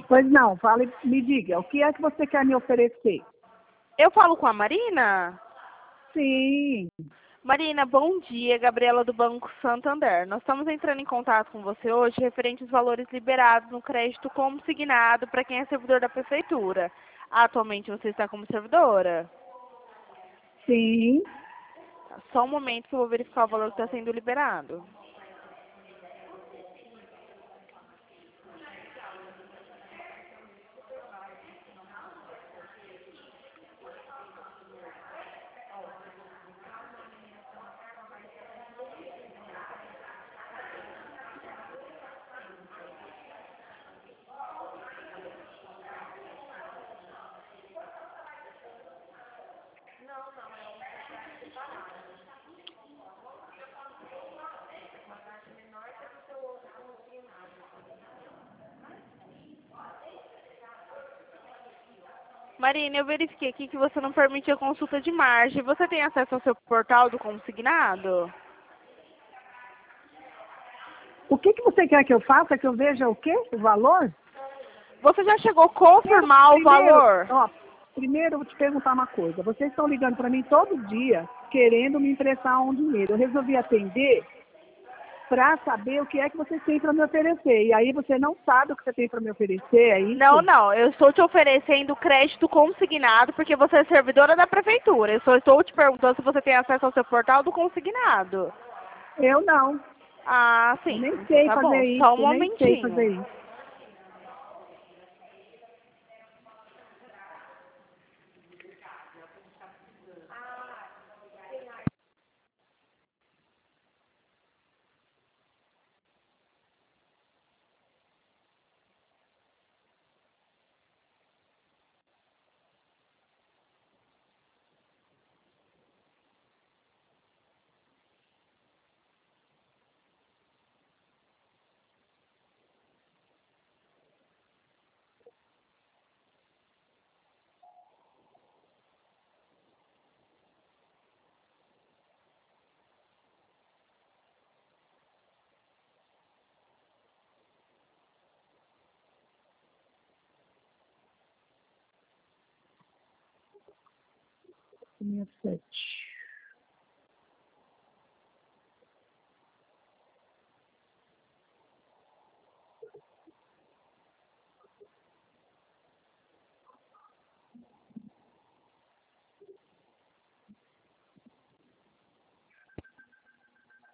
Pois não, fale, me diga, o que é que você quer me oferecer? Eu falo com a Marina? Sim, Marina, bom dia. Gabriela do Banco Santander. Nós estamos entrando em contato com você hoje referente aos valores liberados no crédito consignado para quem é servidor da prefeitura. Atualmente você está como servidora? sim. Só um momento que eu vou verificar o valor que está sendo liberado. Marina, eu verifiquei aqui que você não permite a consulta de margem. Você tem acesso ao seu portal do consignado? O que você quer que eu faça? Que eu veja o quê? O valor? Você já chegou a confirmar o valor? Primeiro eu vou te perguntar uma coisa. Vocês estão ligando para mim todo dia, querendo me emprestar um dinheiro. Eu resolvi atender para saber o que é que vocês têm para me oferecer. E aí você não sabe o que você tem para me oferecer, é isso? Não, não. Eu estou te oferecendo crédito consignado porque você é servidora da prefeitura. Eu só estou te perguntando se você tem acesso ao seu portal do consignado. Eu não. Ah, Eu sim. nem Então sei tá fazer bom. isso, Só um eu nem sei fazer momentinho. isso. Minha sete.